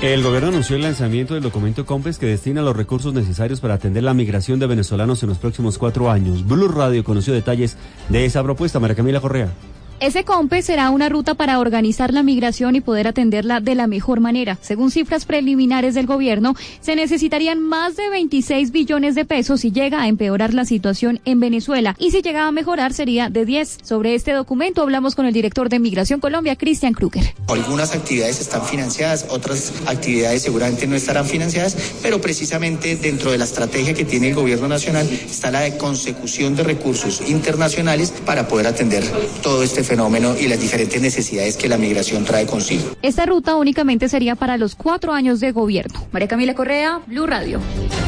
El gobierno anunció el lanzamiento del documento COMPES que destina los recursos necesarios para atender la migración de venezolanos en los próximos 4 años. Blue Radio conoció detalles de esa propuesta. María Camila Correa. Ese COMPES será una ruta para organizar la migración y poder atenderla de la mejor manera. Según cifras preliminares del gobierno, se necesitarían más de 26 billones de pesos si llega a empeorar la situación en Venezuela. Y si llega a mejorar, sería de 10. Sobre este documento hablamos con el director de Migración Colombia, Cristian Kruger. Algunas actividades están financiadas, otras actividades seguramente no estarán financiadas, pero precisamente dentro de la estrategia que tiene el gobierno nacional está la de consecución de recursos internacionales para poder atender todo este fenómeno y las diferentes necesidades que la migración trae consigo. Esta ruta únicamente sería para los 4 años de gobierno. María Camila Correa, Blue Radio.